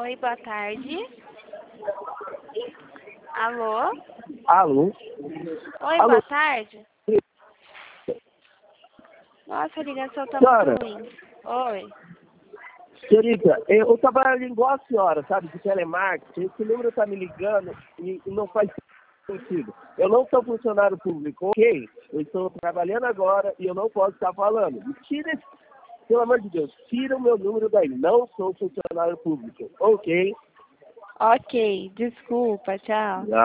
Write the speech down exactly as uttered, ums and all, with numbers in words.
Oi, boa tarde. Alô? Alô? Oi, Alô? boa tarde. Nossa, a ligação tá Senhora, muito ruim. Oi. senhorita, eu trabalho igual a senhora, sabe, de telemarketing. Esse número está me ligando e e não faz sentido. Eu não sou funcionário público, ok? Eu estou trabalhando agora e eu não posso estar falando. Tira esse, pelo amor de Deus, tira o meu número daí. Não sou funcionário público, ok? Ok, desculpa, tchau.